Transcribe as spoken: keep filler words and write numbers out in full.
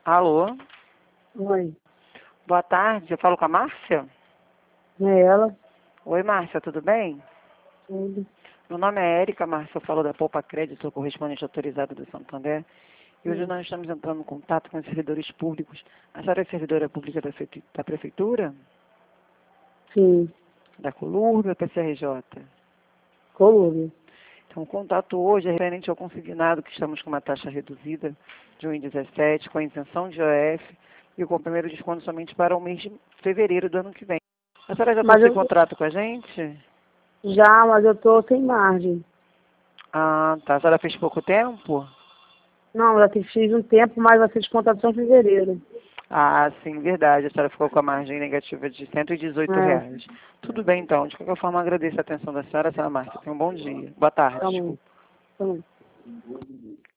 Alô? Oi, Boa tarde, eu falo com a Márcia? é ela? Oi, Márcia, tudo bem? Tudo. Meu nome é Érica, Márcia, eu falo da Poupa Crédito, sou correspondente autorizado do Santander. E hoje Sim. nós estamos entrando em contato com os servidores públicos. A senhora é servidora pública da, feitu- da Prefeitura? Sim, Da Colurb ou P C R J? Colômbia. Então, o contato hoje é referente ao consignado, que estamos com uma taxa reduzida de um vírgula dezessete, com a isenção de I O F e com o primeiro desconto somente para o mês de fevereiro do ano que vem. A senhora já Mas possui eu contrato com a gente? já, mas eu tô sem margem. Ah, tá. A senhora fez pouco tempo? Não, já te- fiz um tempo, mas vai ser descontado só em fevereiro. Ah, sim, verdade. A senhora ficou com a margem negativa de cento e dezoito É, reais. Tudo bem, então. De qualquer forma, agradeço a atenção da senhora, senhora Márcia. Tenha um bom dia. Boa tarde, tá bom, desculpa. tá bom.